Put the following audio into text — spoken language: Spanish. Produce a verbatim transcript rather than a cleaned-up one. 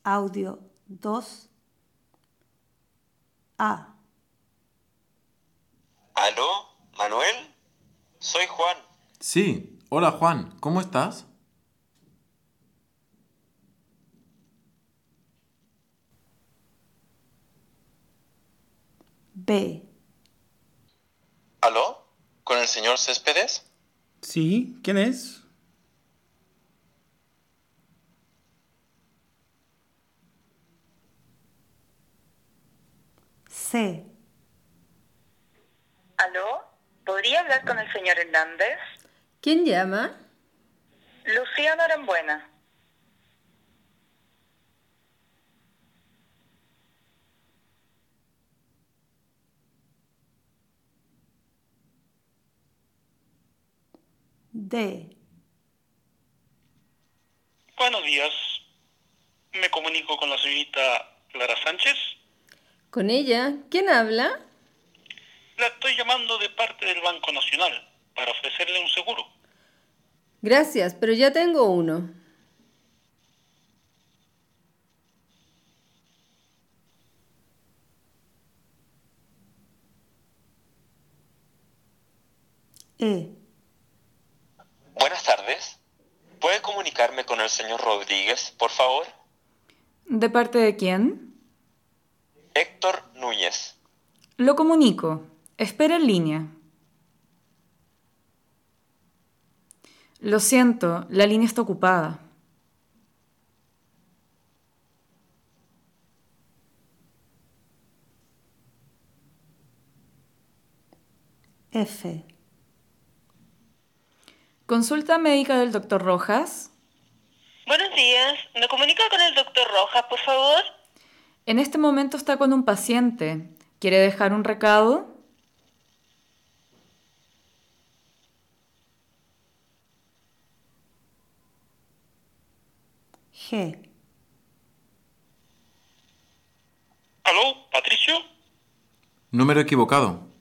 Audio dos A. ¿Aló, Manuel? Soy Juan. Sí, hola Juan, ¿cómo estás? B. ¿Aló? ¿Con el señor Céspedes? Sí, ¿quién es? C. ¿Aló? ¿Podría hablar con el señor Hernández? ¿Quién llama? Lucía Norambuena. D. Buenos días. Me comunico con la señorita Clara Sánchez. ¿Con ella? ¿Quién habla? La estoy llamando de parte del Banco Nacional para ofrecerle un seguro. Gracias, pero ya tengo uno. E. Buenas tardes. ¿Puede comunicarme con el señor Rodríguez, por favor? ¿De parte de quién? Héctor Núñez. Lo comunico. Espera en línea. Lo siento, la línea está ocupada. F. Consulta médica del doctor Rojas. Buenos días. ¿Me comunica con el doctor Rojas, por favor? En este momento está con un paciente. ¿Quiere dejar un recado? G. ¿Aló, Patricio? Número equivocado.